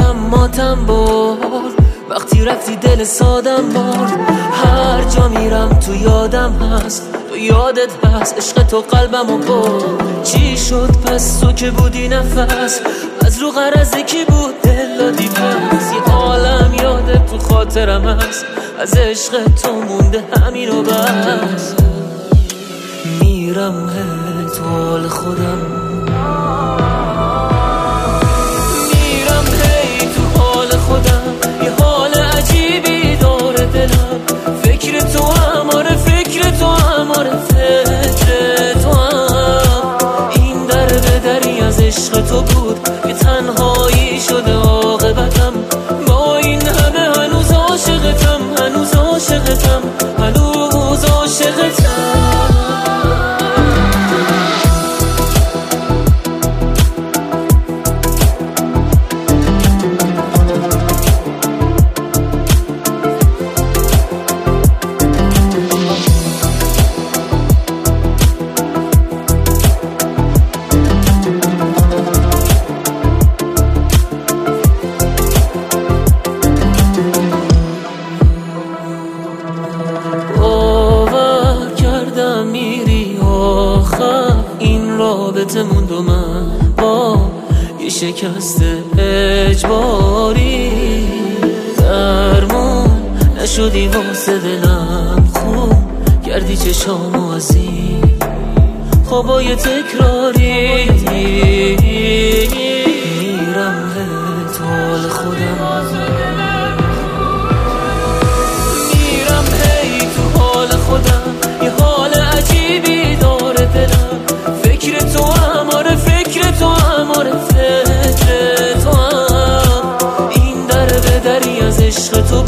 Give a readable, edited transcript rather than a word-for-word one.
ماتم برد وقتی رفتی دل سادم برد. هر جا میرم تو یادم هست، تو یادت هست، عشق تو قلبمو برد. چی شد پس تو که بودی نفس، از رو غرضی کی بود دل دادی پس. یه عالم یادت تو خاطرم هست، از عشق تو مونده همین و بس. میرم تو حال خودم، میرم تو حال خودم. یه حال عجیبی داره دلم، فکر تو هماره، فکر تو هماره، فکر تو هم. این در به دری از عشق تو بود که تنهایی شده عاقبتم. با این همه هنوز عاشقتم، هنوز عاشقتم، هنوز عاشقتم. رابطه موند و من با یه شکست اجباری درمون نشدی واسه دلم. خوب کردی چشامو از این خوابای تکراری. میرم تو حال خودم، میرم تو حال خودم. یه حال عجیبی داره دلم، فکر تو هماره، فکر تو هماره، فکر تو هم. این در به دری از عشق تو